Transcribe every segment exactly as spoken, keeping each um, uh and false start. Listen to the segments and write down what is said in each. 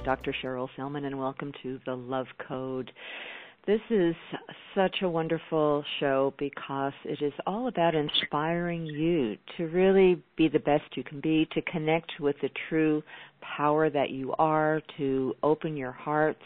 Doctor Cheryl Selman, and welcome to the Love Code. This is such a wonderful show because it is all about inspiring you to really be the best you can be, to connect with the true power that you are, to open your hearts,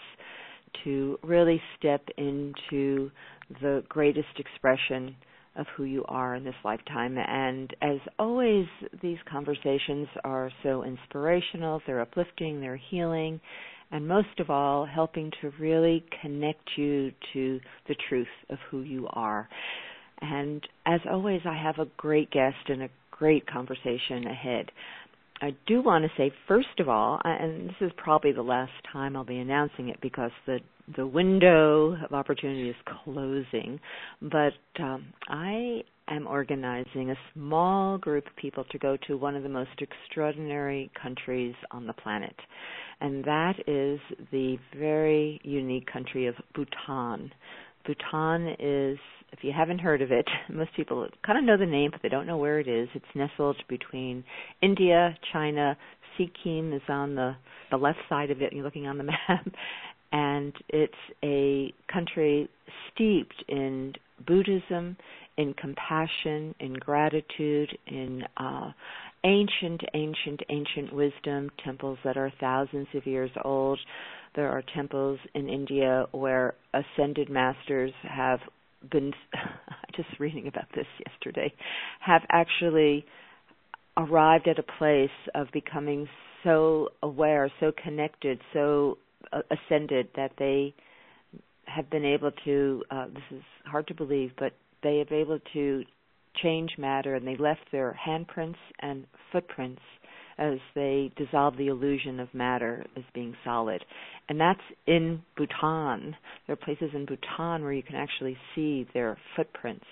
to really step into the greatest expression of who you are in this lifetime. And as always, these conversations are so inspirational, they're uplifting, they're healing, and most of all, helping to really connect you to the truth of who you are. And as always, I have a great guest and a great conversation ahead. I do want to say, first of all, and this is probably the last time I'll be announcing it because the the window of opportunity is closing, but um, I am organizing a small group of people to go to one of the most extraordinary countries on the planet, and that is the very unique country of Bhutan. Bhutan is, if you haven't heard of it, most people kind of know the name, but they don't know where it is. It's nestled between India, China. Sikkim is on the, the left side of it. You're looking on the map. And it's a country steeped in Buddhism, in compassion, in gratitude, in uh, ancient, ancient, ancient wisdom, temples that are thousands of years old. There are temples in India where ascended masters have been, just reading about this yesterday, have actually arrived at a place of becoming so aware, so connected, so uh, ascended that they have been able to, uh, this is hard to believe, but they have been able to change matter, and they left their handprints and footprints as they dissolve the illusion of matter as being solid. And that's in Bhutan. There are places in Bhutan where you can actually see their footprints.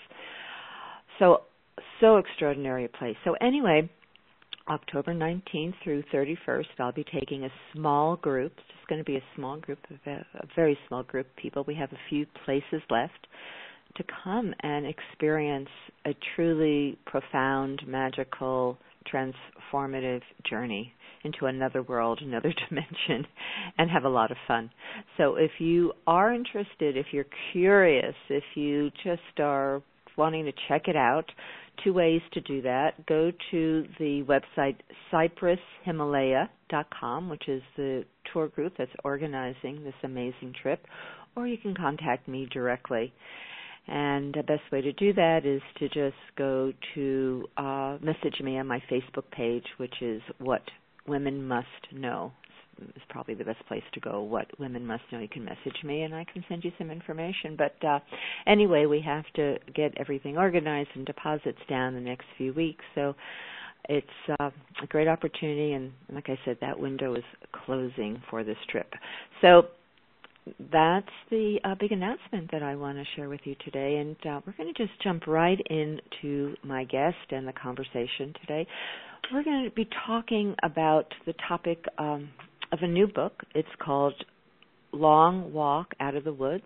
So, so extraordinary a place. So anyway, October nineteenth through thirty-first, I'll be taking a small group. It's just going to be a small group, of a, a very small group of people. We have a few places left to come and experience a truly profound, magical, transformative journey into another world, another dimension, and have a lot of fun. So if you are interested, if you're curious, if you just are wanting to check it out, two ways to do that. Go to the website cypress himalaya dot com, which is the tour group that's organizing this amazing trip, or you can contact me directly. And the best way to do that is to just go to uh, message me on my Facebook page, which is What Women Must Know. It's probably the best place to go, What Women Must Know. You can message me and I can send you some information. But uh, anyway, we have to get everything organized and deposits down the next few weeks. So it's uh, a great opportunity. And like I said, that window is closing for this trip. So that's the uh, big announcement that I want to share with you today. And uh, we're going to just jump right into my guest and the conversation today. We're going to be talking about the topic um, of a new book. It's called Long Walk Out of the Woods,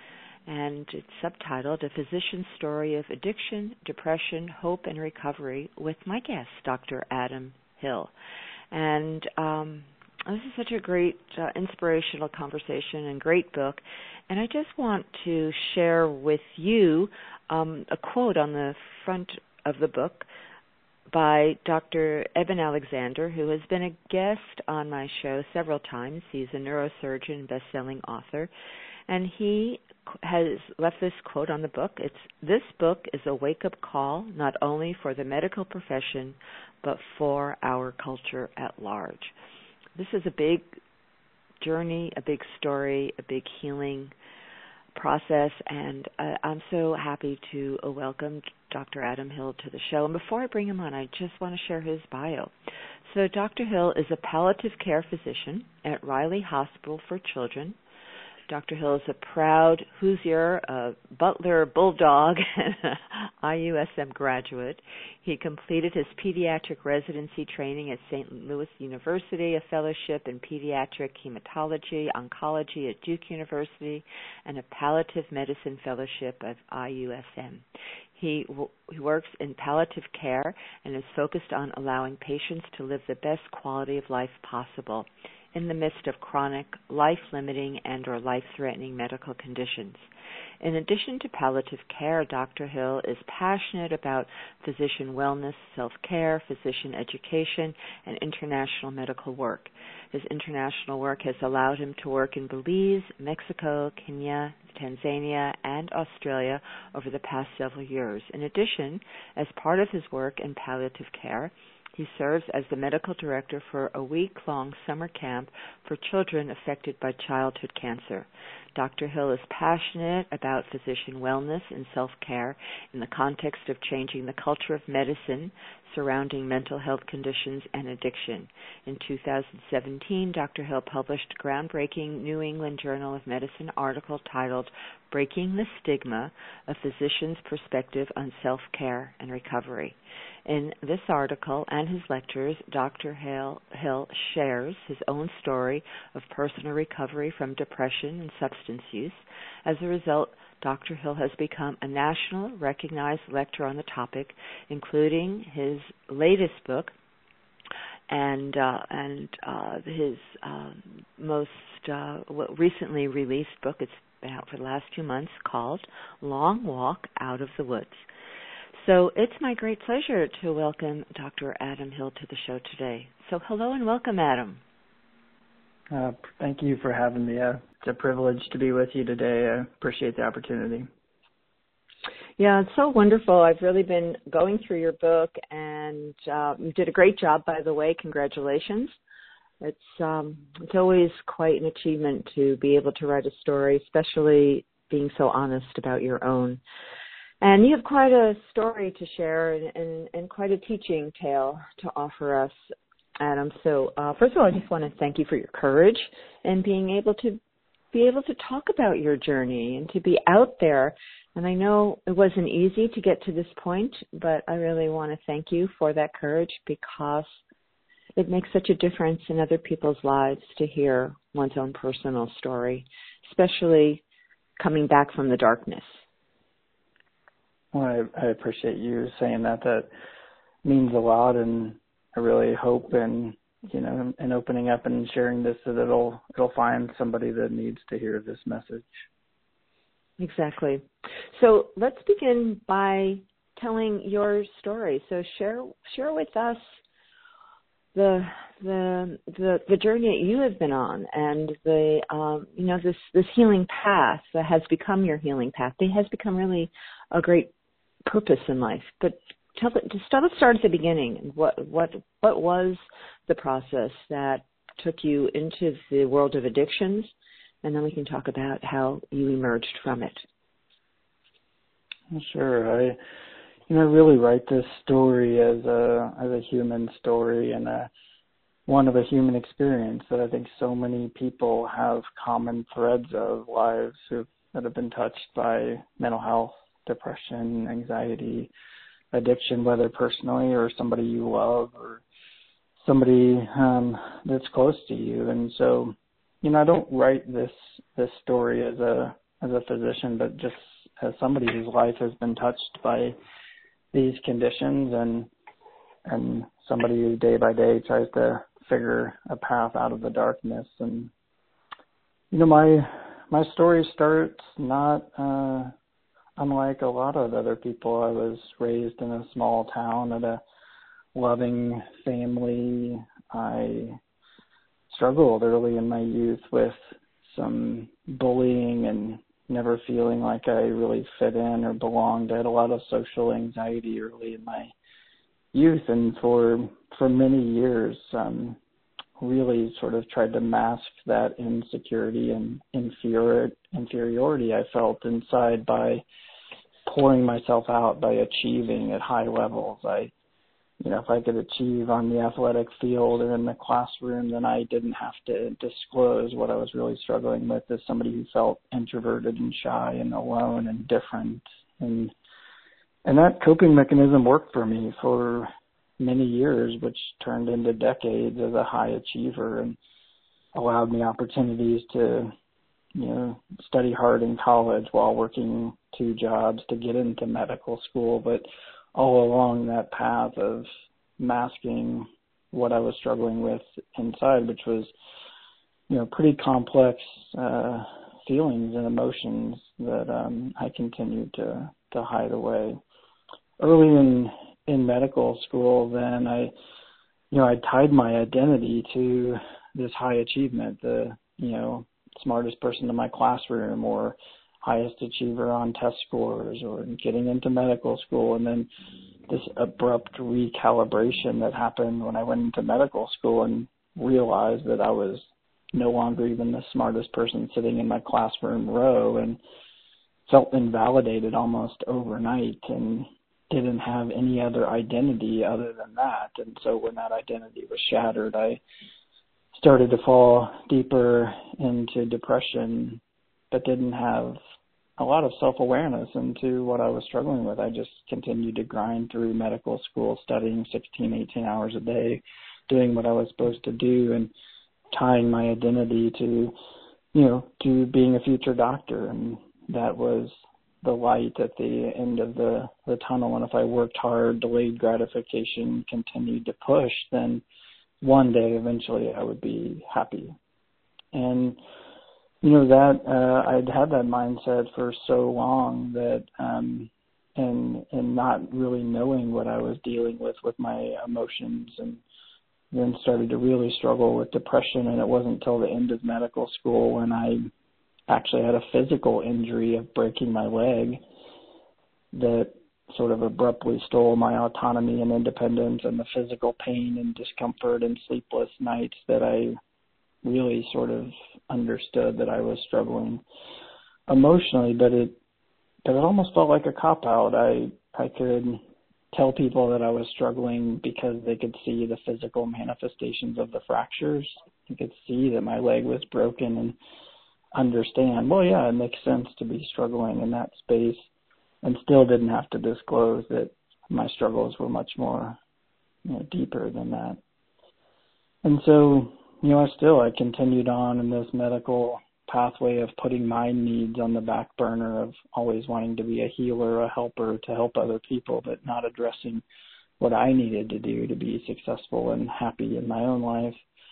and it's subtitled A Physician's Story of Addiction, Depression, Hope, and Recovery with my guest, Doctor Adam Hill. And um, this is such a great, uh, inspirational conversation and great book. And I just want to share with you um, a quote on the front of the book by Doctor Eben Alexander, who has been a guest on my show several times. He's a neurosurgeon, best-selling author. And he has left this quote on the book. It's, "This book is a wake-up call not only for the medical profession, but for our culture at large." This is a big journey, a big story, a big healing process, and uh, I'm so happy to uh, welcome Doctor Adam Hill to the show. And before I bring him on, I just want to share his bio. So Doctor Hill is a palliative care physician at Riley Hospital for Children. Doctor Hill is a proud Hoosier, a Butler Bulldog, and an I U S M graduate. He completed his pediatric residency training at Saint Louis University, a fellowship in pediatric hematology, oncology at Duke University, and a palliative medicine fellowship at I U S M. He, w- he works in palliative care and is focused on allowing patients to live the best quality of life possible. in the midst of chronic, life-limiting and or life-threatening medical conditions. In addition to palliative care, Doctor Hill is passionate about physician wellness, self-care, physician education, and international medical work. His international work has allowed him to work in Belize, Mexico, Kenya, Tanzania, and Australia over the past several years. In addition, as part of his work in palliative care, he serves as the medical director for a week-long summer camp for children affected by childhood cancer. Doctor Hill is passionate about physician wellness and self-care in the context of changing the culture of medicine surrounding mental health conditions and addiction. In two thousand seventeen, Doctor Hill published a groundbreaking New England Journal of Medicine article titled Breaking the Stigma, A Physician's Perspective on Self-Care and Recovery. In this article and his lectures, Doctor Hill, Hill shares his own story of personal recovery from depression and substance use. As a result, Doctor Hill has become a national recognized lecturer on the topic, including his latest book and uh, and uh, his uh, most uh, recently released book. It's been out for the last two months, called Long Walk Out of the Woods. So it's my great pleasure to welcome Doctor Adam Hill to the show today. So hello and welcome, Adam. Uh, thank you for having me. Uh, it's a privilege to be with you today. I appreciate the opportunity. Yeah, it's so wonderful. I've really been going through your book, and uh, you did a great job, by the way. Congratulations. It's um, it's always quite an achievement to be able to write a story, especially being so honest about your own. And you have quite a story to share and, and, and quite a teaching tale to offer us, Adam. So uh, first of all, I just want to thank you for your courage and being able to be able to talk about your journey and to be out there. And I know it wasn't easy to get to this point, but I really want to thank you for that courage, because it makes such a difference in other people's lives to hear one's own personal story, especially coming back from the darkness. Well, I, I appreciate you saying that. That means a lot, and I really hope in you know in opening up and sharing this that it'll it'll find somebody that needs to hear this message. Exactly. So let's begin by telling your story. So share share with us the the the, the journey that you have been on, and the um, you know this this healing path that has become your healing path. It has become really a great purpose in life. But tell just start let's start at the beginning. What what what was the process that took you into the world of addictions, and then we can talk about how you emerged from it. Sure. I you know really write this story as a as a human story and a one of a human experience that I think so many people have common threads of lives who that have been touched by mental health, depression, anxiety, addiction, whether personally or somebody you love or somebody um, that's close to you. And so, you know, I don't write this this story as a as a physician, but just as somebody whose life has been touched by these conditions, and and somebody who day by day tries to figure a path out of the darkness. And you know, my my story starts not uh, unlike a lot of other people. I was raised in a small town at a loving family. I struggled early in my youth with some bullying and never feeling like I really fit in or belonged. I had a lot of social anxiety early in my youth, and for for many years um, really sort of tried to mask that insecurity and inferior, inferiority I felt inside by pouring myself out, by achieving at high levels. I You know, if I could achieve on the athletic field or in the classroom, then I didn't have to disclose what I was really struggling with as somebody who felt introverted and shy and alone and different. And and that coping mechanism worked for me for many years, which turned into decades as a high achiever and allowed me opportunities to, you know, study hard in college while working two jobs to get into medical school. But all along that path of masking what I was struggling with inside, which was you know, pretty complex uh, feelings and emotions that um, I continued to, to hide away. Early in, in medical school, then I, you know, I tied my identity to this high achievement, the, you know, smartest person in my classroom or highest achiever on test scores or getting into medical school. And then this abrupt recalibration that happened when I went into medical school and realized that I was no longer even the smartest person sitting in my classroom row, and felt invalidated almost overnight and didn't have any other identity other than that. And so when that identity was shattered, I started to fall deeper into depression, but didn't have a lot of self-awareness into what I was struggling with. I just continued to grind through medical school, studying sixteen, eighteen hours a day, doing what I was supposed to do, and tying my identity to, you know, to being a future doctor. And that was the light at the end of the, the tunnel. And if I worked hard, delayed gratification, continued to push, then one day eventually I would be happy. And, you know, that uh, I'd had that mindset for so long that, um, and, and not really knowing what I was dealing with with my emotions, and then started to really struggle with depression. And it wasn't until the end of medical school when I actually had a physical injury of breaking my leg that sort of abruptly stole my autonomy and independence, and the physical pain and discomfort and sleepless nights that I really sort of understood that I was struggling emotionally. But it, but it almost felt like a cop-out. I, I could tell people that I was struggling because they could see the physical manifestations of the fractures. You could see that my leg was broken and understand, well, yeah, it makes sense to be struggling in that space, and still didn't have to disclose that my struggles were much more, you know, deeper than that. And so, you know, I still, I continued on in this medical pathway of putting my needs on the back burner, of always wanting to be a healer, a helper, to help other people, but not addressing what I needed to do to be successful and happy in my own life.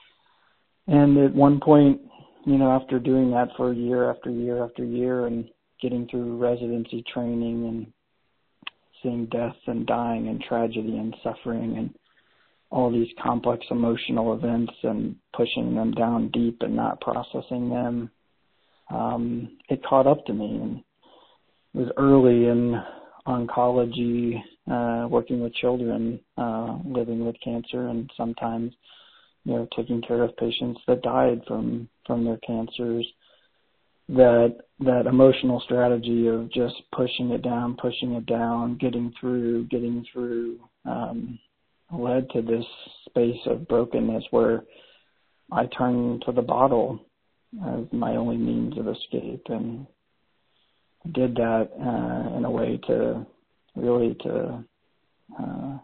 And at one point, you know, after doing that for year after year after year and getting through residency training and seeing death and dying and tragedy and suffering and all these complex emotional events and pushing them down deep and not processing them, um, it caught up to me. And it was early in oncology, uh, working with children uh, living with cancer, and sometimes, you know, taking care of patients that died from, from their cancers, that that emotional strategy of just pushing it down, pushing it down, getting through, getting through, um, led to this space of brokenness where I turned to the bottle as my only means of escape, and did that uh, in a way to really to uh,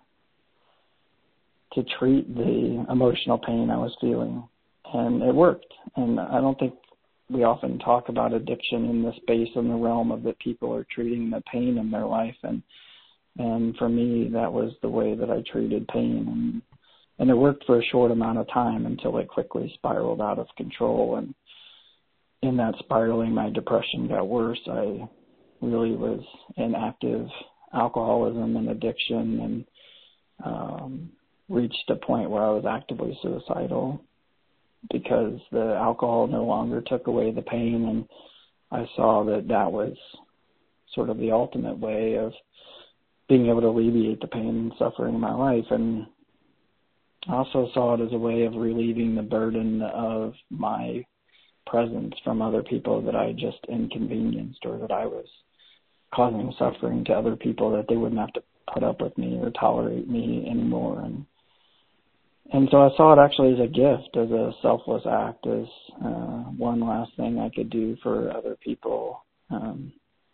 to treat the emotional pain I was feeling. And it worked. And I don't think we often talk about addiction in the space, in the realm of that people are treating the pain in their life. And and for me, that was the way that I treated pain. And, and it worked for a short amount of time until it quickly spiraled out of control. And in that spiraling, my depression got worse. I really was in active alcoholism and addiction, and um, reached a point where I was actively suicidal because the alcohol no longer took away the pain, and I saw that that was sort of the ultimate way of being able to alleviate the pain and suffering in my life. And I also saw it as a way of relieving the burden of my presence from other people that I just inconvenienced, or that I was causing suffering to other people, that they wouldn't have to put up with me or tolerate me anymore. And And so I saw it actually as a gift, as a selfless act, as uh, one last thing I could do for other people. Um,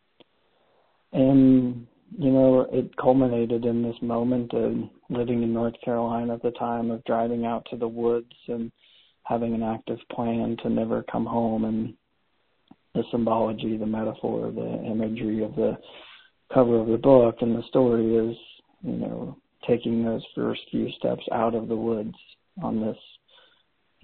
and, you know, it culminated in this moment of living in North Carolina at the time, of driving out to the woods and having an active plan to never come home. And the symbology, the metaphor, the imagery of the cover of the book and the story is, you know, taking those first few steps out of the woods on this,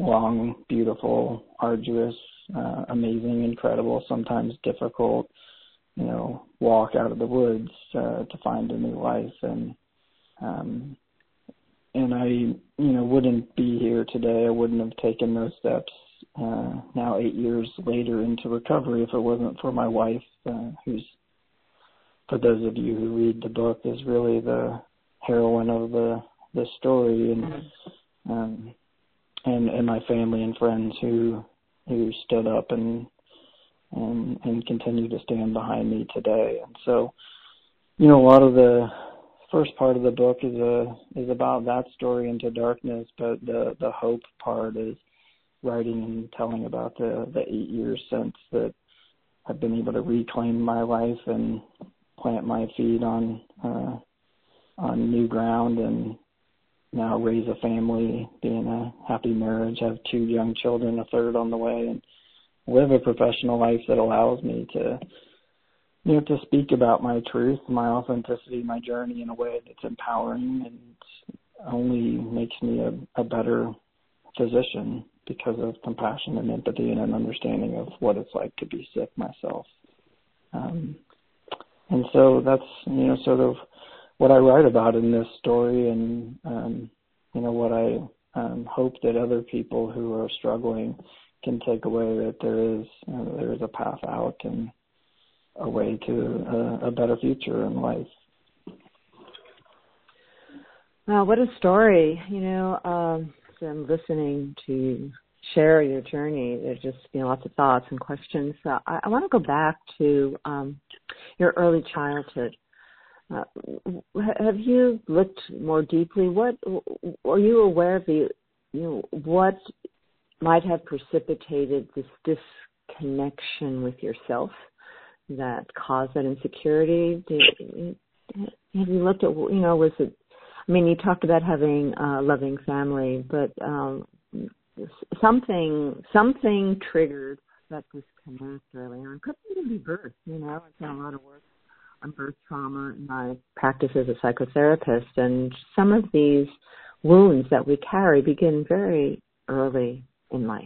long, beautiful, arduous, uh, amazing, incredible, sometimes difficult, you know, walk out of the woods uh, to find a new life. And um, and I, you know, wouldn't be here today. I wouldn't have taken those steps uh, now eight years later into recovery if it wasn't for my wife, uh, who's, for those of you who read the book, is really the heroine of the the story, and um, and and my family and friends who who stood up and and and continue to stand behind me today. And so, you know, a lot of the first part of the book is a is about that story, Into Darkness, but the the hope part is writing and telling about the the eight years since that I've been able to reclaim my life and plant my feet on uh, on new ground, and now raise a family, be in a happy marriage, have two young children, a third on the way, and live a professional life that allows me to, you know, to speak about my truth, my authenticity, my journey in a way that's empowering and only makes me a, a better physician because of compassion and empathy and an understanding of what it's like to be sick myself. Um, and so that's, you know, sort of what I write about in this story, and, um, you know, what I um, hope that other people who are struggling can take away, that there is uh, there is a path out and a way to uh, a better future in life. Wow, what a story. You know, um, so I'm listening to share your journey. There's just, you know, lots of thoughts and questions. So I, I want to go back to um, your early childhood. Uh, have you looked more deeply? What are you aware of? The, you know, what might have precipitated this disconnection with yourself that caused that insecurity? Did, have you looked at, you know, was it? I mean, you talked about having a loving family, but um, something something triggered that disconnect early on. Could even be birth. You know, I've done a lot of work on birth trauma in my practice as a psychotherapist, and some of these wounds that we carry begin very early in life.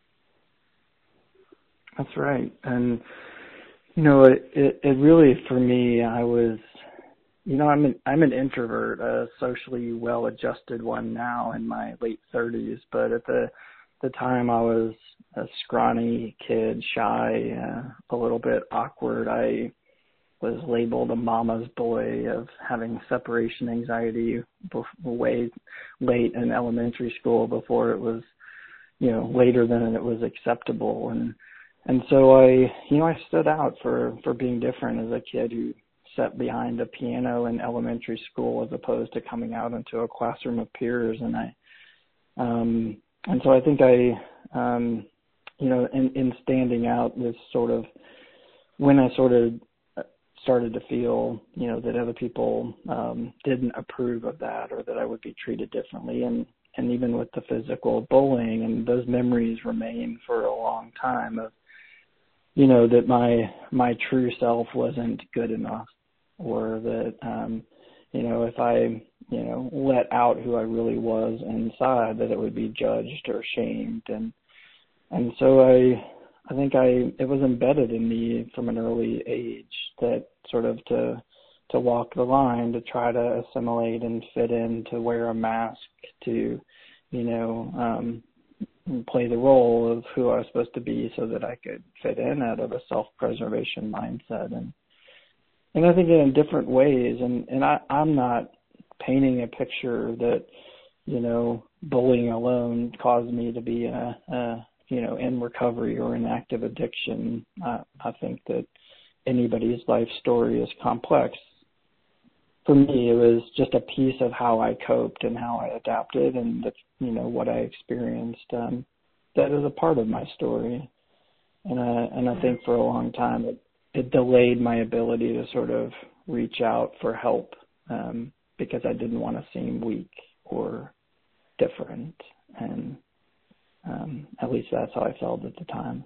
That's right. And, you know, it, it, it really, for me, I was, you know, I'm an, I'm an introvert, a socially well-adjusted one now in my late thirties, but at the, the time I was a scrawny kid, shy, uh, a little bit awkward. I was labeled a mama's boy, of having separation anxiety way late in elementary school, before it was, you know, later than it was acceptable. And, and so I, you know, I stood out for, for being different as a kid who sat behind a piano in elementary school as opposed to coming out into a classroom of peers. And I, um, and so I think I, um, you know, in, in standing out, this sort of, when I sort of started to feel, you know, that other people um, didn't approve of that, or that I would be treated differently. And, and even with the physical bullying, and those memories remain for a long time of, you know, that my, my true self wasn't good enough, or that, um, you know, if I, you know, let out who I really was inside, that it would be judged or shamed. And, and so I, I think I, it was embedded in me from an early age that sort of to, to walk the line, to try to assimilate and fit in, to wear a mask, to, you know, um, play the role of who I was supposed to be so that I could fit in, out of a self-preservation mindset. And, and I think in different ways, and, and I, I'm not painting a picture that, you know, bullying alone caused me to be a, a you know, in recovery or in active addiction. I, I think that anybody's life story is complex. For me, it was just a piece of how I coped and how I adapted, and the, you know, what I experienced. Um, that is a part of my story, and I, and I think for a long time it, it delayed my ability to sort of reach out for help, um, because I didn't want to seem weak or different. And Um, at least that's how I felt at the time.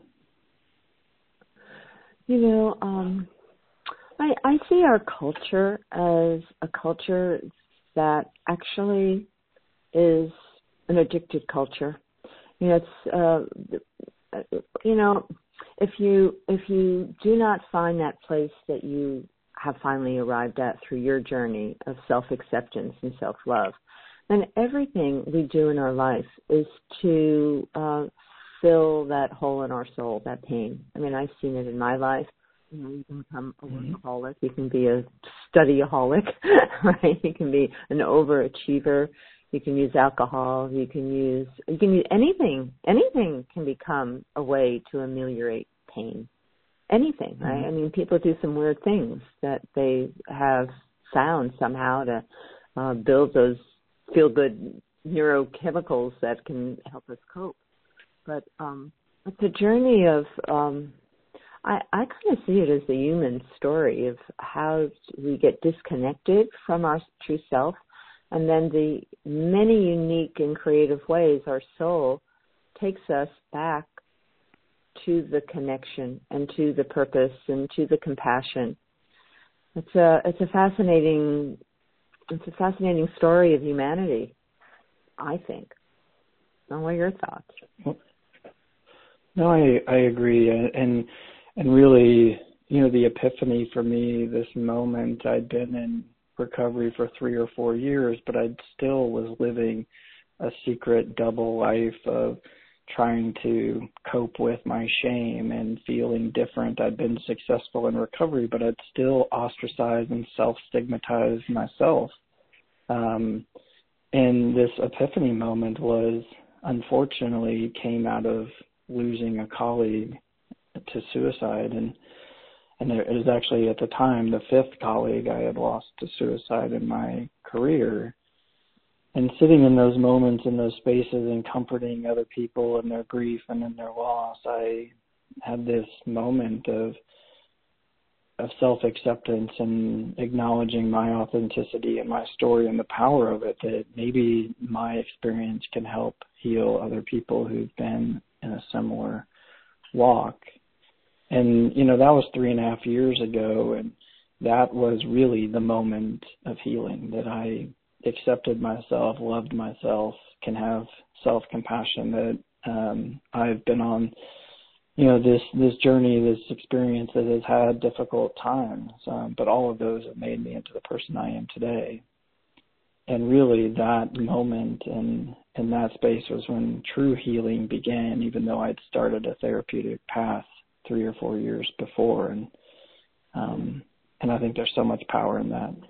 You know, um, I, I see our culture as a culture that actually is an addicted culture. You know, it's uh, you know, if you if you do not find that place that you have finally arrived at through your journey of self-acceptance and self-love, then everything we do in our life is to uh, fill that hole in our soul, that pain. I mean, I've seen it in my life. You know, you can become a workaholic. You can be a studyaholic, right? You can be an overachiever. You can use alcohol. You can use, you can use anything. Anything can become a way to ameliorate pain. Anything, right? Mm-hmm. I mean, people do some weird things that they have found somehow to uh, build those feel-good neurochemicals that can help us cope. But um, it's a journey of, um, I, I kind of see it as the human story of how we get disconnected from our true self, and then the many unique and creative ways our soul takes us back to the connection and to the purpose and to the compassion. It's a it's a fascinating it's a fascinating story of humanity, I think. What are your thoughts? No, I I agree, and and really, you know, the epiphany for me, this moment, I'd been in recovery for three or four years, but I still was living a secret double life of trying to cope with my shame and feeling different. I'd been successful in recovery, but I'd still ostracized and self-stigmatized myself. Um, and this epiphany moment was, unfortunately, came out of losing a colleague to suicide. And, and it was actually, at the time, the fifth colleague I had lost to suicide in my career. And sitting in those moments, in those spaces, and comforting other people in their grief and in their loss, I had this moment of of self-acceptance and acknowledging my authenticity and my story and the power of it, that maybe my experience can help heal other people who've been in a similar walk. And, you know, that was three and a half years ago, and that was really the moment of healing, that I accepted myself, loved myself, can have self-compassion, that um, I've been on, you know, this, this journey, this experience that has had difficult times, um, but all of those have made me into the person I am today. And really that moment and, and that space was when true healing began, even though I'd started a therapeutic path three or four years before. And, um, and I think there's so much power in that.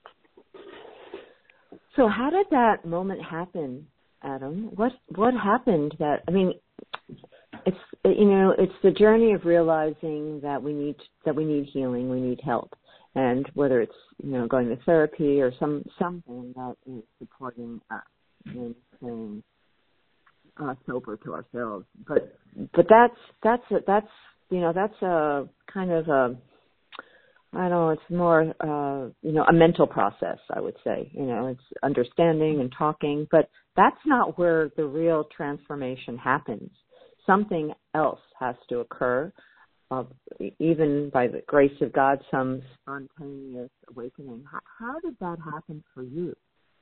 So how did that moment happen, Adam? What what happened that, I mean, it's, you know, it's the journey of realizing that we need that we need healing, we need help. And whether it's, you know, going to therapy or some something that is supporting us in staying uh, sober to ourselves. But but that's that's a, that's you know, that's a kind of a, I don't know, it's more, uh, you know, a mental process, I would say. You know, it's understanding and talking, but that's not where the real transformation happens. Something else has to occur, uh, even by the grace of God, some spontaneous awakening. How, how did that happen for you?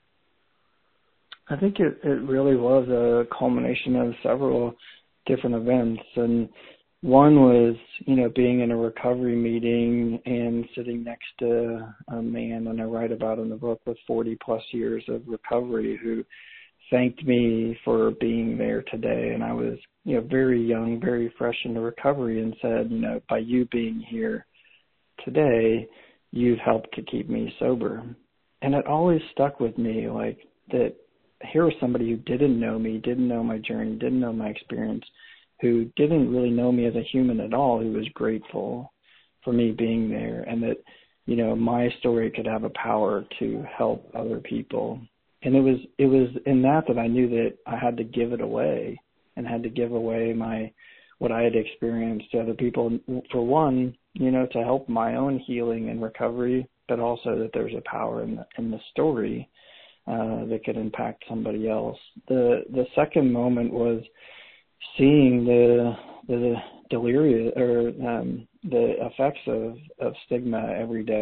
I think it, it really was a culmination of several different events. And one was, you know, being in a recovery meeting and sitting next to a man, and I write about in the book, with forty plus years of recovery, who thanked me for being there today. And I was, you know, very young, very fresh into recovery, and said, you know, by you being here today, you've helped to keep me sober. And it always stuck with me, like, that here was somebody who didn't know me, didn't know my journey, didn't know my experience, who didn't really know me as a human at all, who was grateful for me being there, and that, you know, my story could have a power to help other people. And it was it was in that that I knew that I had to give it away, and had to give away my what I had experienced to other people. For one, you know, to help my own healing and recovery, but also that there's a power in the, in the story uh, that could impact somebody else. The the second moment was seeing the the delirium or um, the effects of, of stigma every day,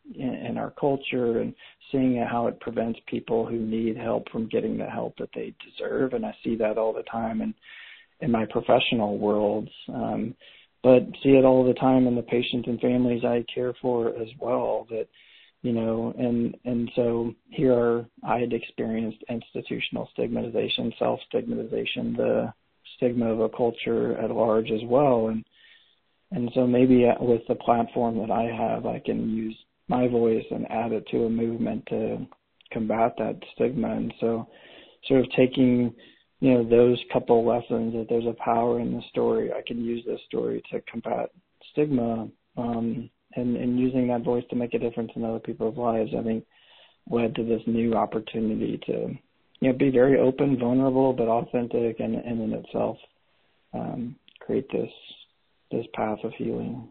in, in our culture, and seeing how it prevents people who need help from getting the help that they deserve. And I see that all the time in, in my professional worlds, um, but see it all the time in the patients and families I care for as well, that, you know, and, and so here are, I had experienced institutional stigmatization, self-stigmatization, the stigma of a culture at large as well. And, and so maybe with the platform that I have, I can use my voice and add it to a movement to combat that stigma. And so sort of taking, you know, those couple lessons, that there's a power in the story. I can use this story to combat stigma, um, and, and using that voice to make a difference in other people's lives, I think led to this new opportunity to, you know, be very open, vulnerable, but authentic, and, and in itself um, create this this path of healing.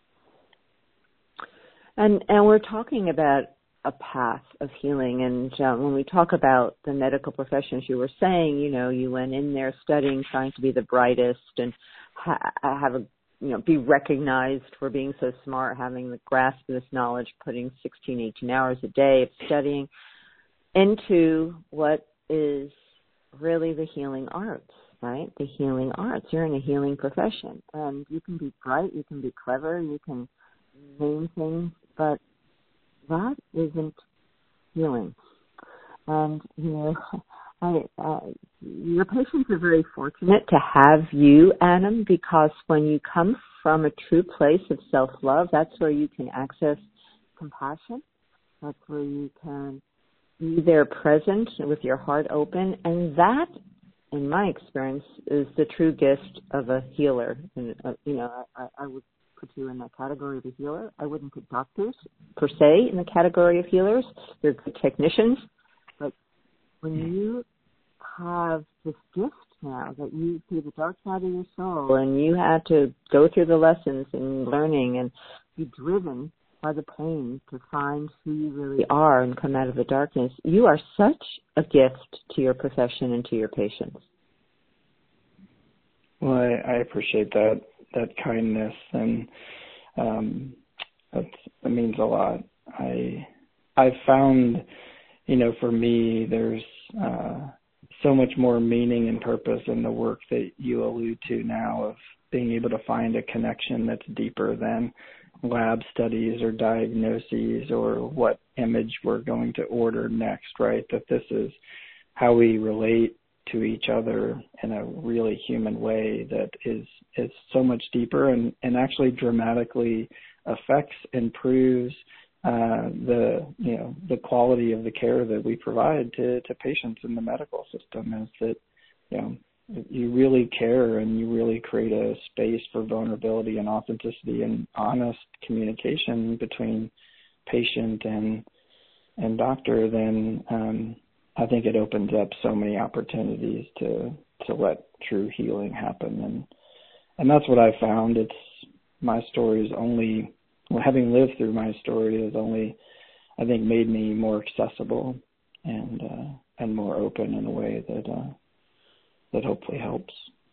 And and we're talking about a path of healing. And um, when we talk about the medical professions, you were saying, you know, you went in there studying, trying to be the brightest and ha- have a, you know, be recognized for being so smart, having the grasp of this knowledge, putting sixteen, eighteen hours a day of studying into what is really the healing arts, right? The healing arts. You're in a healing profession, and you can be bright, you can be clever, you can name things, but that isn't healing. And, you know, I, uh, your patients are very fortunate to have you, Adam, because when you come from a true place of self-love, that's where you can access compassion. That's where you can be there present with your heart open. And that, in my experience, is the true gift of a healer. And, uh, you know, I, I would put you in that category of a healer. I wouldn't put doctors, per se, in the category of healers. They're good technicians. But when you have this gift now that you see the dark side of your soul, and you had to go through the lessons and learning and be driven by the pain to find who you really are and come out of the darkness, you are such a gift to your profession and to your patients. Well, I, I appreciate that. that kindness, and um, that's, that means a lot. I I've found, you know, for me, there's uh, so much more meaning and purpose in the work that you allude to now, of being able to find a connection that's deeper than lab studies or diagnoses or what image we're going to order next, right? That this is how we relate to each other in a really human way that is is so much deeper and, and actually dramatically affects, improves uh, the you know the quality of the care that we provide to, to patients in the medical system. Is that you know you really care and you really create a space for vulnerability and authenticity and honest communication between patient and and doctor, then um, I think it opens up so many opportunities to to let true healing happen, and and that's what I found. It's my story is only well, having lived through my story has only, I think, made me more accessible and uh, and more open in a way that uh, that hopefully helps.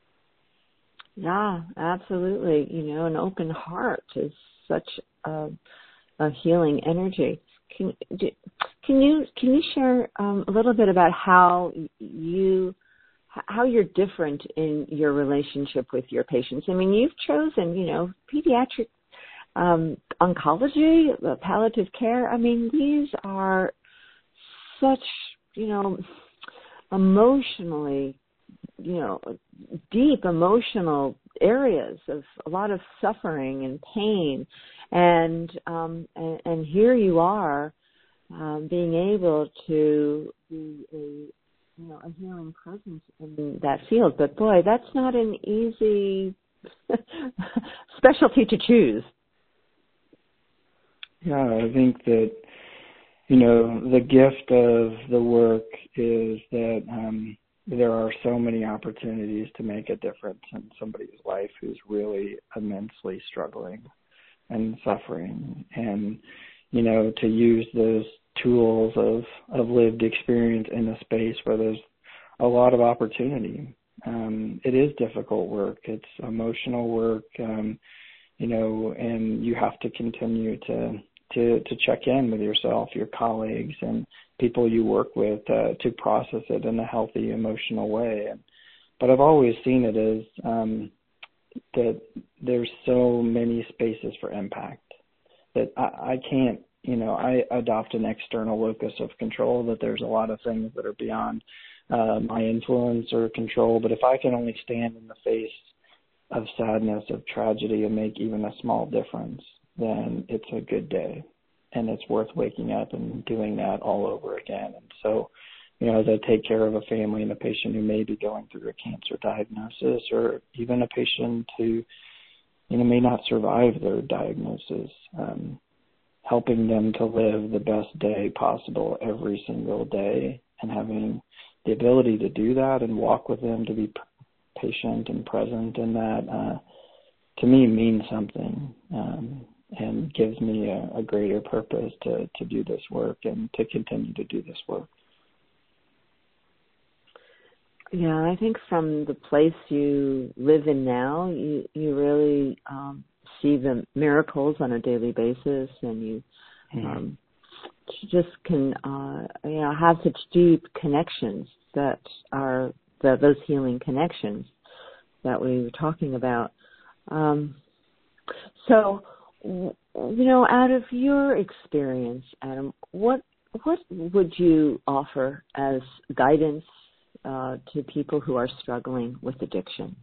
Yeah, absolutely. You know, an open heart is such a, a healing energy. Can can you can you share um, a little bit about how you how you're different in your relationship with your patients? I mean, you've chosen, you know, pediatric um, oncology, uh, palliative care. I mean, these are such, you know, emotionally, you know, deep emotional areas of a lot of suffering and pain. And, um, and, and here you are, um, being able to be a, you know, a healing presence in that field. But boy, that's not an easy specialty to choose. Yeah, I think that, you know, the gift of the work is that um, there are so many opportunities to make a difference in somebody's life who's really immensely struggling and suffering, and you know, to use those tools of, of lived experience in a space where there's a lot of opportunity. Um, it is difficult work. It's emotional work, um, you know, and you have to continue to to, to check in with yourself, your colleagues, and people you work with uh, to process it in a healthy, emotional way. And, but I've always seen it as um, that there's so many spaces for impact that I, I can't, you know, I adopt an external locus of control, that there's a lot of things that are beyond uh, my influence or control. But if I can only stand in the face of sadness, of tragedy, and make even a small difference, then it's a good day. And it's worth waking up and doing that all over again. And so, you know, as I take care of a family and a patient who may be going through a cancer diagnosis, or even a patient who, you know, may not survive their diagnosis, um, helping them to live the best day possible every single day, and having the ability to do that and walk with them, to be patient and present in that, uh, to me means something, um, and gives me a, a greater purpose to, to do this work and to continue to do this work. Yeah, I think from the place you live in now, you, you really um, see the miracles on a daily basis, and you mm-hmm. um, just can, uh, you know, have such deep connections that are the, those healing connections that we were talking about. Um, so, you know, out of your experience, Adam, what what would you offer as guidance uh, to people who are struggling with addictions?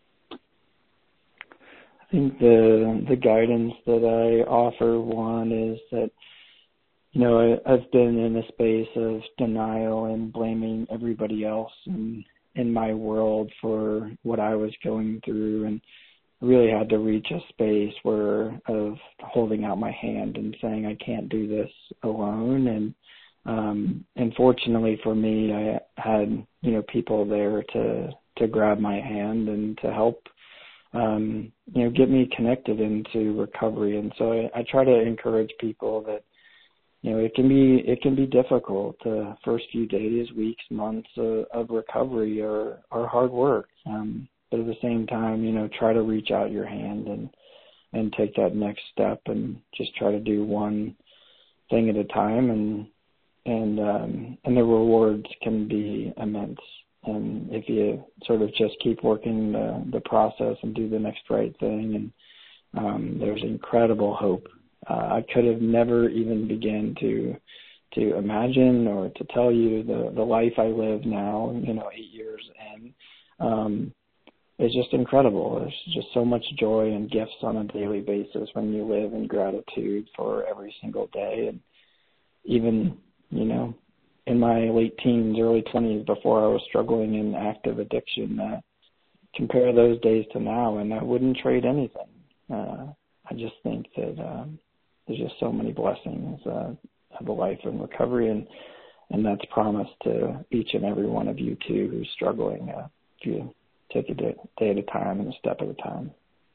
I think the the guidance that I offer, one, is that, you know, I, I've been in a space of denial and blaming everybody else in, in my world for what I was going through, and really had to reach a space where of holding out my hand and saying I can't do this alone. And um, and fortunately for me, I had, you know, people there to to grab my hand and to help, um, you know, get me connected into recovery. And so I, I try to encourage people that, you know, it can be it can be difficult. The first few days, weeks, months of, of recovery are, are hard work. Um, but at the same time, you know, try to reach out your hand and and take that next step, and just try to do one thing at a time, and and um, and the rewards can be immense. And if you sort of just keep working the, the process and do the next right thing, and um, there's incredible hope. Uh, I could have never even begun to to imagine or to tell you the, the life I live now, you know, eight years in. Um, it's just incredible. There's just so much joy and gifts on a daily basis when you live in gratitude for every single day. And even, you know, in my late teens, early twenties, before I was struggling in active addiction, uh, compare those days to now, and I wouldn't trade anything. Uh, I just think that um, there's just so many blessings uh, of a life in recovery, and, and that's promised to each and every one of you, too, who's struggling. Uh, if you take a day, day at a time and a step at a time.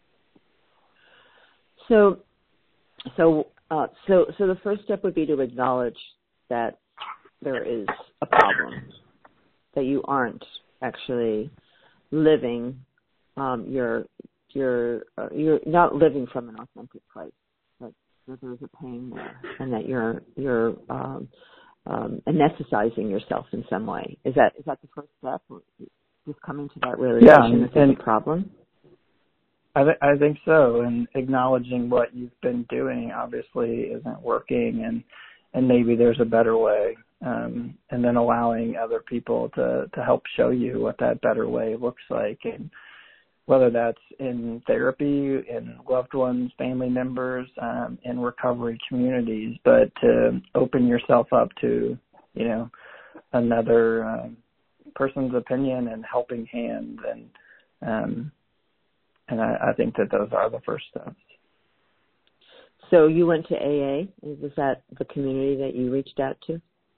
So, so, uh, so, so the first step would be to acknowledge that there is a problem, that you aren't actually living, um, you're, you're, uh, you're not living from an authentic place, that, that there's a pain there, and that you're, you're, um, um, anesthetizing yourself in some way. Is that, is that the first step? Just coming to that realization yeah, that there's a problem? I, th- I think so, and acknowledging what you've been doing obviously isn't working, and, and maybe there's a better way, um, and then allowing other people to, to help show you what that better way looks like, and whether that's in therapy, in loved ones, family members, um, in recovery communities, but to open yourself up to, you know, another um, person's opinion and helping hand, and um, and I, I think that those are the first steps. So you went to A A. Was that the community that you reached out to?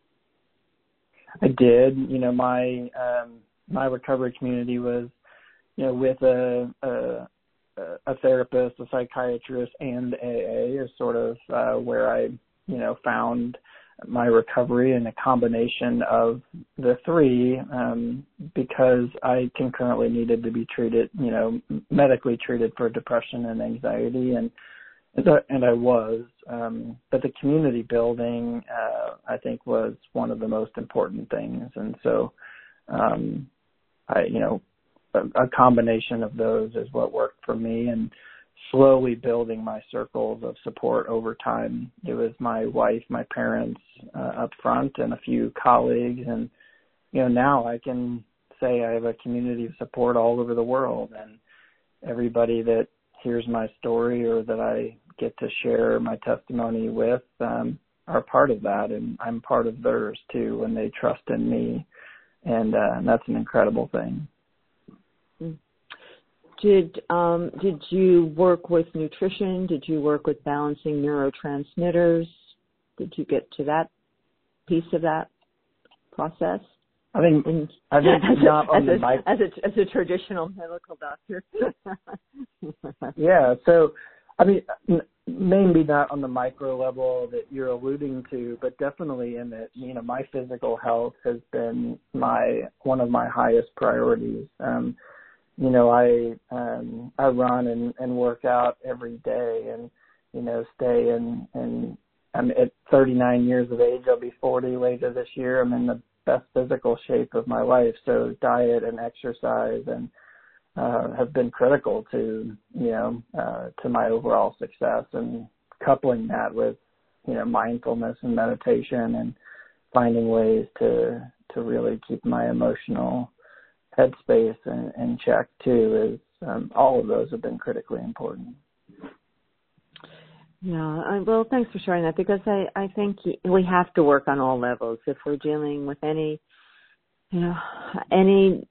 I did. You know, my um, my recovery community was, you know, with a a, a therapist, a psychiatrist, and A A is sort of uh, where I, you know, found my recovery, and a combination of the three, um, because I concurrently needed to be treated, you know, medically treated for depression and anxiety. And And I, and I was, um, but the community building, uh, I think was one of the most important things. And so, um, I, you know, a, a combination of those is what worked for me, and slowly building my circles of support over time. It was my wife, my parents, uh, up front, and a few colleagues. And, you know, now I can say I have a community of support all over the world, and everybody that hears my story or that I get to share my testimony with um, are part of that, and I'm part of theirs too when they trust in me, and, uh, and that's an incredible thing. Did um, did you work with nutrition? Did you work with balancing neurotransmitters? Did you get to that piece of that process? I think and, I think as not a, on as the a, mic. As a as a traditional medical doctor. Yeah, so I mean, maybe not on the micro level that you're alluding to, but definitely in that, you know, my physical health has been my one of my highest priorities. Um, you know, I um, I run and, and work out every day, and you know, stay in. And I'm at thirty-nine years of age. I'll be forty later this year. I'm in the best physical shape of my life. So diet and exercise and uh, have been critical to, you know, uh, to my overall success, and coupling that with, you know, mindfulness and meditation and finding ways to, to really keep my emotional headspace in, in check too is, um, all of those have been critically important. Yeah, I, well, thanks for sharing that, because I, I think we have to work on all levels if we're dealing with any, you know, any,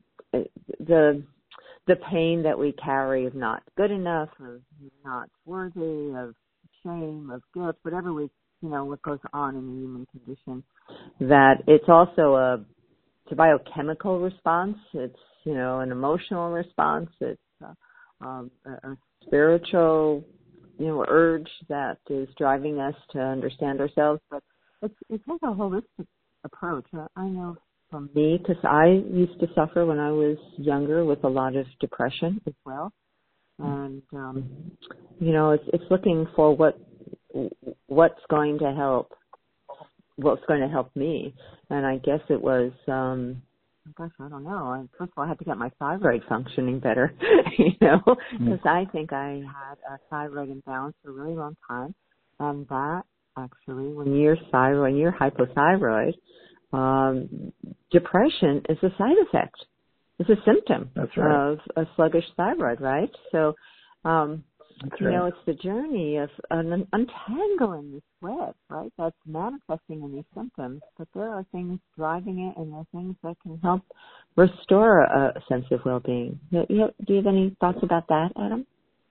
the, the pain that we carry of not good enough, of not worthy, of shame, of guilt, whatever we, you know, what goes on in the human condition, that it's also a, it's a biochemical response. It's, you know, an emotional response. It's uh, um, a, a spiritual, you know, urge that is driving us to understand ourselves. But it's, it's like a holistic approach. I know from me, because I used to suffer when I was younger with a lot of depression as well. And, um, you know, it's, it's looking for what, what's going to help, what's going to help me. And I guess it was, um, gosh, I don't know. I, first of all, I had to get my thyroid functioning better, you know, because I think I had a thyroid imbalance for a really long time. And that actually, when you're thyroid, when you're hypothyroid, um, depression is a side effect. It's a symptom That's right. of a sluggish thyroid, right? So, um, That's you right. know, it's the journey of un- untangling this web, right? That's manifesting in these symptoms, but there are things driving it, and there are things that can help restore a sense of well-being. Do you have, do you have any thoughts about that, Adam?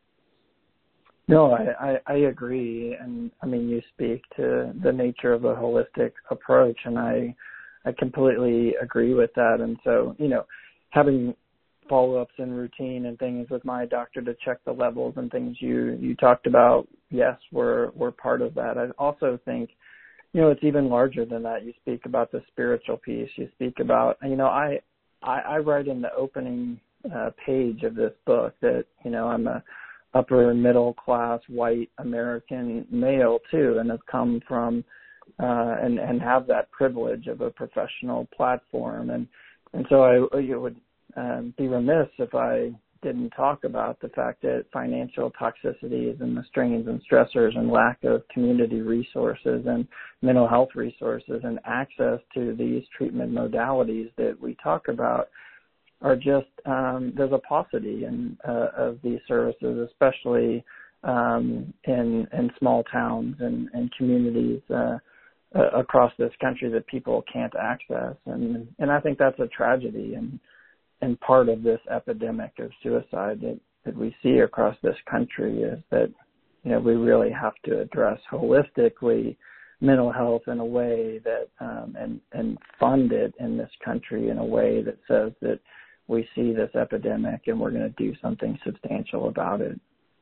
No, I, I, I agree. And I mean, you speak to the nature of a holistic approach, and I, I completely agree with that. And so, you know, having follow-ups and routine and things with my doctor to check the levels and things you, you talked about, yes, we're, we're part of that. I also think, you know, it's even larger than that. You speak about the spiritual piece. You speak about, you know, I, I, I write in the opening uh, page of this book that, you know, I'm a upper middle class white American male too, and have come from, uh, and, and have that privilege of a professional platform. And, and so I, you would, Um, be remiss if I didn't talk about the fact that financial toxicities and the strains and stressors and lack of community resources and mental health resources and access to these treatment modalities that we talk about are just, um, there's a paucity in, uh, of these services, especially um, in, in small towns and, and communities uh, uh, across this country that people can't access. And, and I think that's a tragedy. And And part of this epidemic of suicide that, that we see across this country is that, you know, we really have to address holistically mental health in a way that, um, and, and fund it in this country in a way that says that we see this epidemic and we're going to do something substantial about it.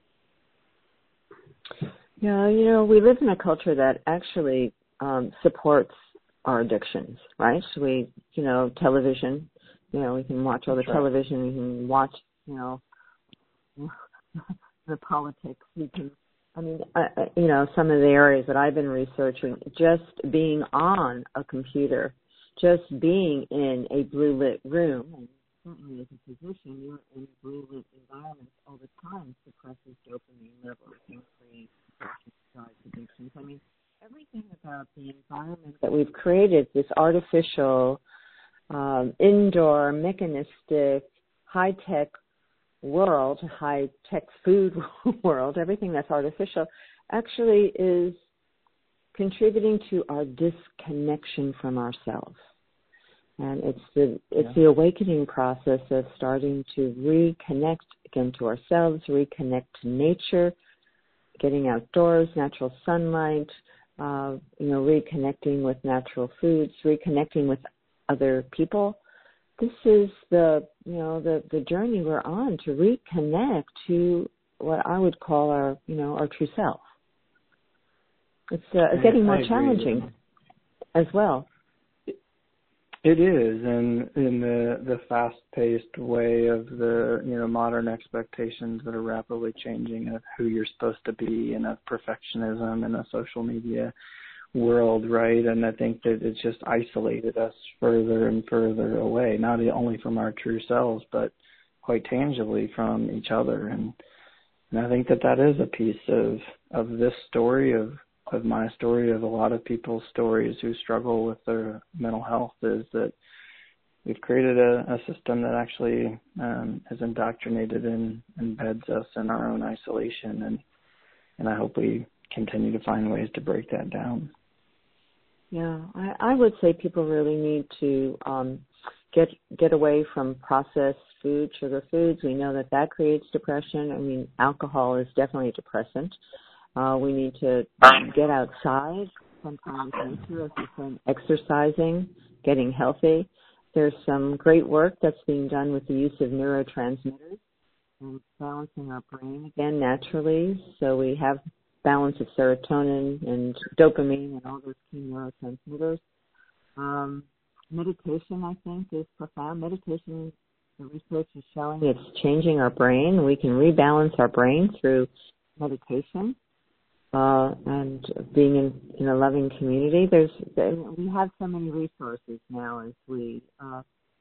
Yeah, you know, we live in a culture that actually um, supports our addictions, right? So we, you know, television, you know, we can watch all the That's right. television, we can watch, you know, the politics, we can I mean, I, I- you know, some of the areas that I've been researching, just being on a computer, just being in a blue lit room, and certainly as a physician, you're in a blue lit environment all the time, suppresses dopamine levels, increase depression, drives addictions. I mean, everything about the environment that we've created, this artificial, um, indoor, mechanistic, high-tech world, high-tech food world, everything that's artificial, actually is contributing to our disconnection from ourselves. And it's the it's yeah. the awakening process of starting to reconnect again to ourselves, reconnect to nature, getting outdoors, natural sunlight, uh, you know, reconnecting with natural foods, reconnecting with other people. This is the, you know, the, the journey we're on to reconnect to what I would call our, you know, our true self. It's uh, getting more challenging as well. It is, and in the, the fast-paced way of the, you know, modern expectations that are rapidly changing of who you're supposed to be and of perfectionism in a social media world, right? And I think that it's just isolated us further and further away, not only from our true selves, but quite tangibly from each other. And, and I think that that is a piece of, of this story, of of my story, of a lot of people's stories who struggle with their mental health, is that we've created a, a system that actually um, has indoctrinated and embeds us in our own isolation. And, and I hope we continue to find ways to break that down. Yeah, I, I would say people really need to um, get get away from processed food, sugar foods. We know that that creates depression. I mean, alcohol is definitely a depressant. Uh, we need to get outside, spend time with nature, as you said, exercising, getting healthy. There's some great work that's being done with the use of neurotransmitters and balancing our brain again naturally, so we have balance of serotonin and dopamine and all those key neurotransmitters. Um, meditation, I think, is profound. Meditation, the research is showing it's changing our brain. We can rebalance our brain through meditation. Uh, and being in, in a loving community, there's we have so many resources now as we uh,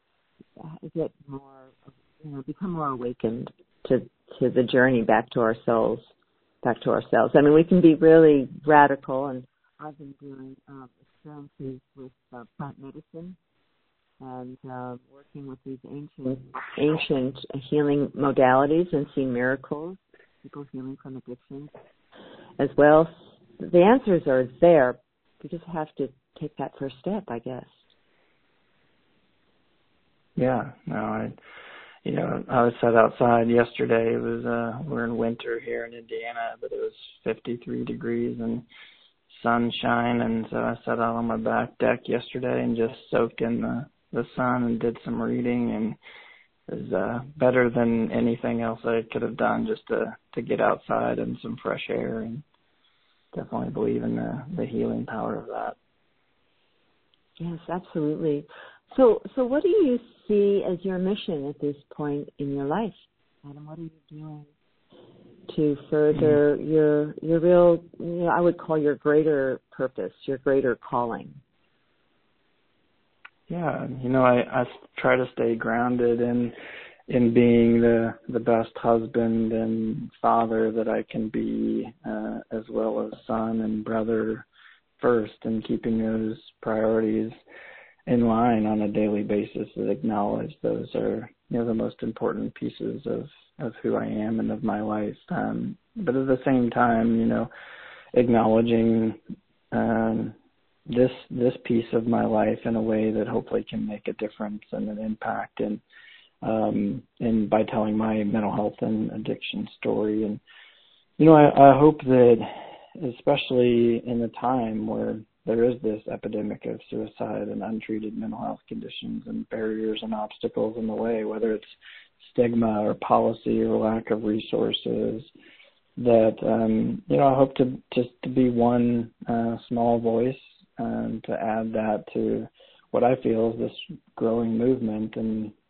get more, you know, become more awakened to to the journey back to ourselves, back to ourselves. I mean, we can be really radical, and I've been doing uh, experiences with uh, plant medicine and uh, working with these ancient ancient healing modalities and seeing miracles, people healing from addictions as well. The answers are there. We just have to take that first step, I guess. Yeah, no, I, you know, I was sat outside yesterday. It was, uh, we're in winter here in Indiana, but it was fifty-three degrees and sunshine, and so I sat out on my back deck yesterday and just soaked in the, the sun and did some reading, and it was uh, better than anything else I could have done just to, to get outside and some fresh air, and definitely believe in the, the healing power of that. Yes, absolutely. So so what do you see as your mission at this point in your life, Adam? What are you doing to further mm-hmm. your your real, you know, I would call your greater purpose, your greater calling? Yeah, you know, I, I try to stay grounded in in being the the best husband and father that I can be, uh, as well as son and brother first, and keeping those priorities in line on a daily basis that acknowledge those are, you know, the most important pieces of, of who I am and of my life. Um, but at the same time, you know, acknowledging um, this this piece of my life in a way that hopefully can make a difference and an impact, and um, and by telling my mental health and addiction story. And, you know, I, I hope that, especially in a time where there is this epidemic of suicide and untreated mental health conditions and barriers and obstacles in the way, whether it's stigma or policy or lack of resources, that, um, you know, I hope to just to be one uh, small voice, and to add that to what I feel is this growing movement, and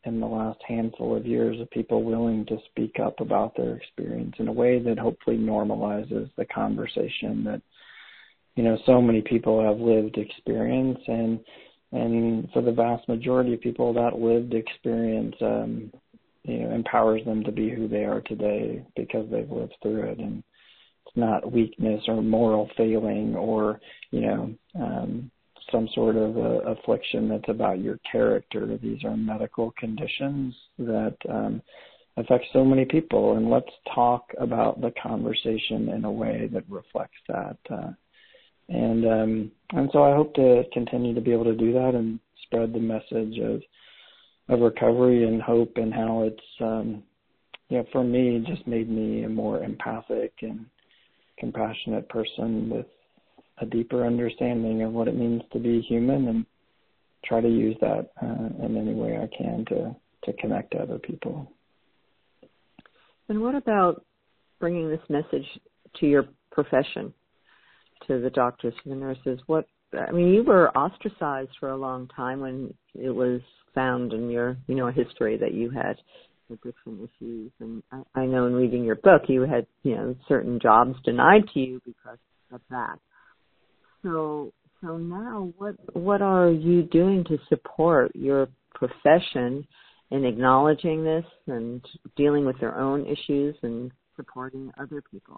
in the last handful of years of people willing to speak up about their experience in a way that hopefully normalizes the conversation that, you know, so many people have lived experience, and and for the vast majority of people, that lived experience, um, you know, empowers them to be who they are today because they've lived through it. And it's not weakness or moral failing or, you know, um, some sort of a affliction that's about your character. These are medical conditions that um, affect so many people, and let's talk about the conversation in a way that reflects that. Uh, and um, and so I hope to continue to be able to do that and spread the message of of recovery and hope, and how it's, um, you know, for me, just made me a more empathic and compassionate person with a deeper understanding of what it means to be human, and try to use that uh, in any way I can to, to connect to other people. And what about bringing this message to your profession, to the doctors, to the nurses? What, I mean, you were ostracized for a long time when it was found in your, you know, history that you had addiction issues. And I, I know in reading your book, you had, you know, certain jobs denied to you because of that. So, so now what, what are you doing to support your profession in acknowledging this and dealing with their own issues and supporting other people?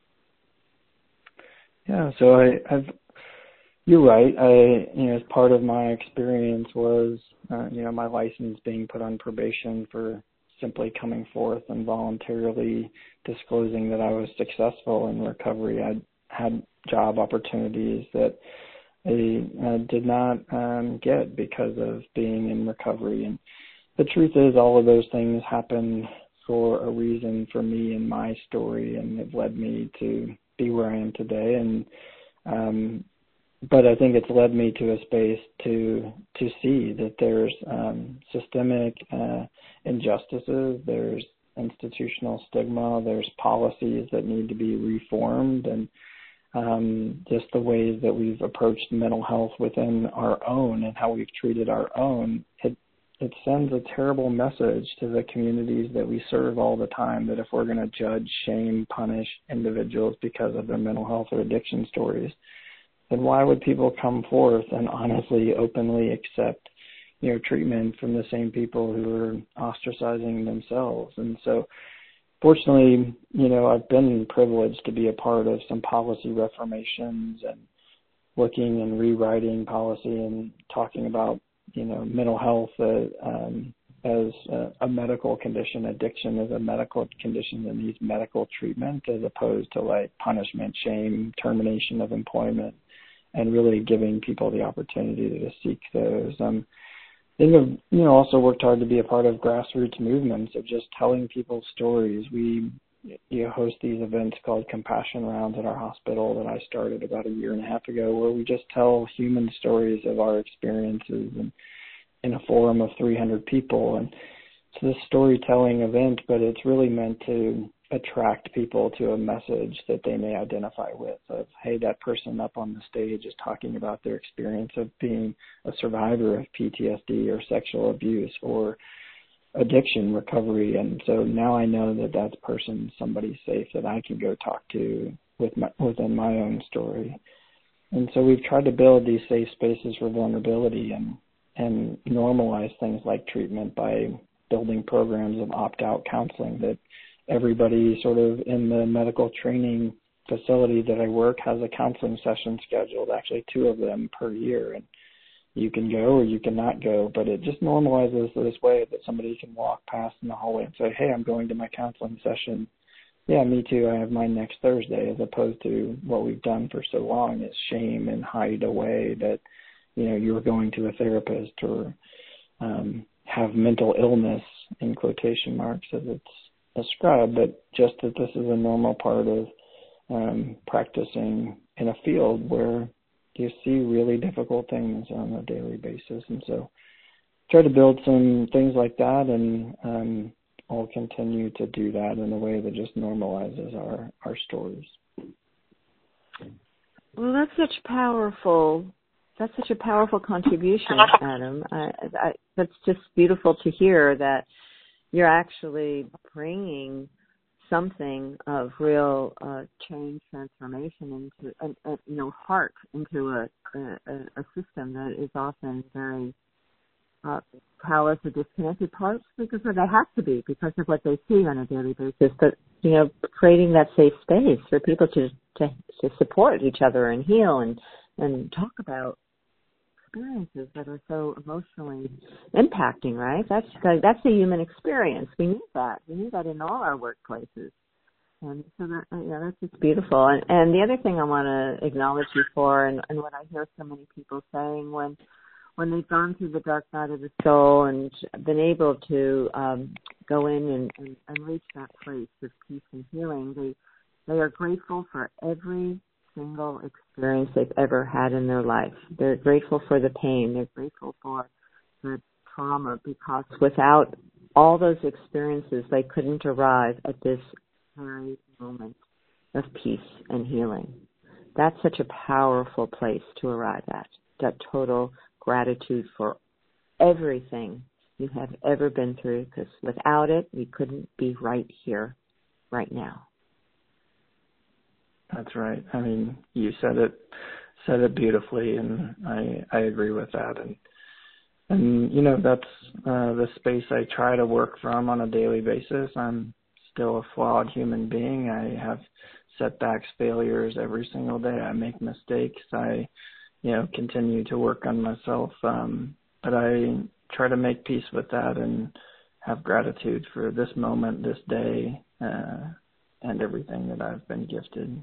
Yeah, so I, I've, you're right. I, you know, as part of my experience was, uh, you know, my license being put on probation for simply coming forth and voluntarily disclosing that I was successful in recovery. I had job opportunities that I uh, did not um, get because of being in recovery. And the truth is, all of those things happened for a reason for me and my story, and it led me to be where I am today. And um, but I think it's led me to a space to to see that there's um, systemic uh, injustices, there's institutional stigma, there's policies that need to be reformed, and um, just the ways that we've approached mental health within our own and how we've treated our own. It it sends a terrible message to the communities that we serve all the time, that if we're going to judge, shame, punish individuals because of their mental health or addiction stories, then why would people come forth and honestly, openly accept, you know, treatment from the same people who are ostracizing themselves? And so, fortunately, you know, I've been privileged to be a part of some policy reformations and looking and rewriting policy and talking about, you know, mental health uh, um, as a, a medical condition, addiction as a medical condition that needs medical treatment, as opposed to like punishment, shame, termination of employment, and really giving people the opportunity to seek those. Um, I think I've, you know, also worked hard to be a part of grassroots movements of just telling people's stories. We you know, host these events called Compassion Rounds at our hospital that I started about a year and a half ago, where we just tell human stories of our experiences and in a forum of three hundred people. And it's this storytelling event, but it's really meant to attract people to a message that they may identify with, of, hey, that person up on the stage is talking about their experience of being a survivor of P T S D or sexual abuse or addiction recovery. And so now I know that that person, somebody safe that I can go talk to with my, within my own story. And so we've tried to build these safe spaces for vulnerability and, and normalize things like treatment by building programs of opt-out counseling that everybody sort of in the medical training facility that I work has a counseling session scheduled, actually two of them per year. And you can go or you cannot go, but it just normalizes this way that somebody can walk past in the hallway and say, hey, I'm going to my counseling session. Yeah, me too. I have mine next Thursday, as opposed to what we've done for so long is shame and hide away that, you know, you're going to a therapist or um, have mental illness in quotation marks as it's ascribed, but just that this is a normal part of um, practicing in a field where you see really difficult things on a daily basis. And so try to build some things like that, and um, I'll continue to do that in a way that just normalizes our, our stories. Well, that's such powerful, that's such a powerful contribution, Adam. I, I, that's just beautiful to hear that you're actually bringing something of real uh, change, transformation into, a, a, you know, heart into a, a, a system that is often very uh, callous or disconnected parts because of, they have to be because of what they see on a daily basis. But, you know, creating that safe space for people to, to, to support each other and heal and, and talk about experiences that are so emotionally impacting, right? That's that's the human experience. We need that. We need that in all our workplaces. And so that, yeah, that's just beautiful. And, and the other thing I want to acknowledge you for, and, and what I hear so many people saying when when they've gone through the dark night of the soul and been able to um, go in and, and, and reach that place of peace and healing, they they are grateful for every single experience they've ever had in their life. They're grateful for the pain. They're grateful for the trauma because without all those experiences, they couldn't arrive at this very moment of peace and healing. That's such a powerful place to arrive at, that total gratitude for everything you have ever been through, because without it, we couldn't be right here, right now. That's right. I mean, you said it said it beautifully, and I I agree with that. And and you know, that's uh, the space I try to work from on a daily basis. I'm still a flawed human being. I have setbacks, failures every single day. I make mistakes. I you know continue to work on myself, um, but I try to make peace with that and have gratitude for this moment, this day, uh, and everything that I've been gifted.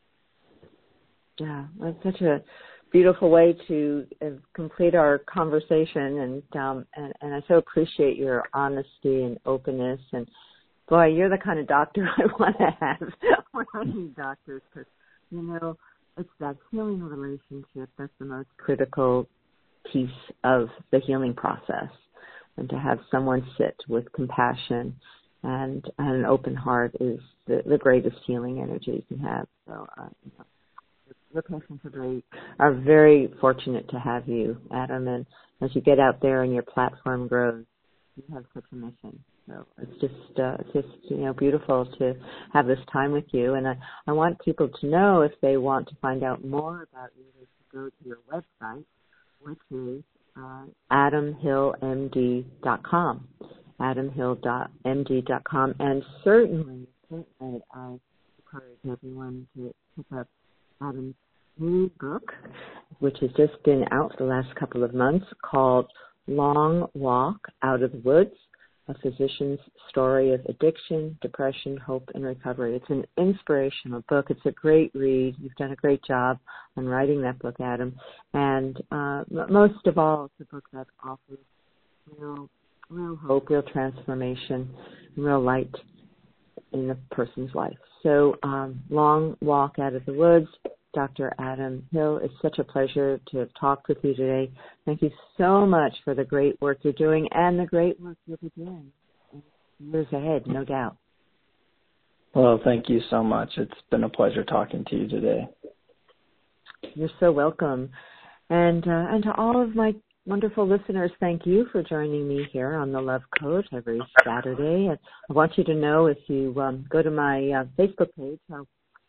Yeah, that's such a beautiful way to uh, complete our conversation, and, um, and and I so appreciate your honesty and openness. And boy, you're the kind of doctor I want to have when I need doctors, because you know it's that healing relationship that's the most critical piece of the healing process, and to have someone sit with compassion and, and an open heart is the, the greatest healing energy you can have. So. Uh, you know, Your patients are very, are very fortunate to have you, Adam, and as you get out there and your platform grows, you have such a mission. So it's just, uh, it's just, you know, beautiful to have this time with you. And I, I want people to know, if they want to find out more about you, they should go to your website, which is uh, adam hill m d dot com, adam hill m d dot com. And certainly, certainly, I encourage everyone to pick up Adam's new book, which has just been out for the last couple of months, called Long Walk Out of the Woods, A Physician's Story of Addiction, Depression, Hope, and Recovery. It's an inspirational book. It's a great read. You've done a great job on writing that book, Adam. And uh, most of all, it's a book that offers real, real hope, real transformation, real light in a person's life. So, um, Long Walk Out of the Woods, Doctor Adam Hill, it's such a pleasure to have talked with you today. Thank you so much for the great work you're doing and the great work you'll be doing in years ahead, no doubt. Well, thank you so much. It's been a pleasure talking to you today. You're so welcome. And, uh, and to all of my wonderful listeners, thank you for joining me here on The Love Code every Saturday. And I want you to know, if you um, go to my uh, Facebook page, uh,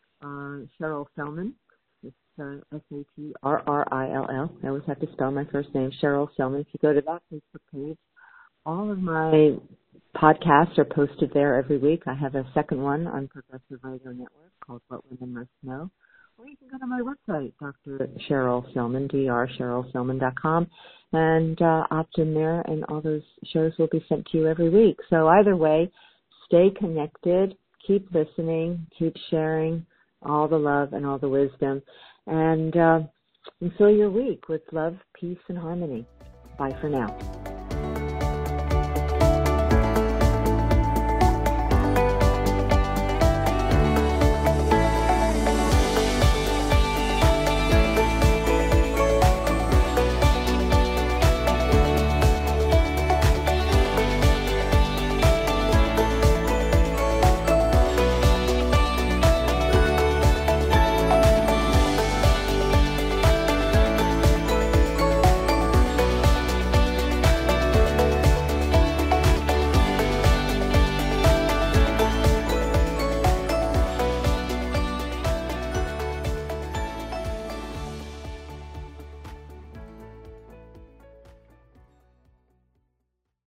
Cheryl Selman, it's uh, S A T R R I L L. I always have to spell my first name, Cheryl Selman. If you go to that Facebook page, all of my podcasts are posted there every week. I have a second one on Progressive Radio Network called What Women Must Know. Or you can go to my website, Doctor Cheryl Selman, D R cheryl selman dot com, and uh, opt in there, and all those shows will be sent to you every week. So either way, stay connected, keep listening, keep sharing all the love and all the wisdom, and, uh, and fill your week with love, peace, and harmony. Bye for now.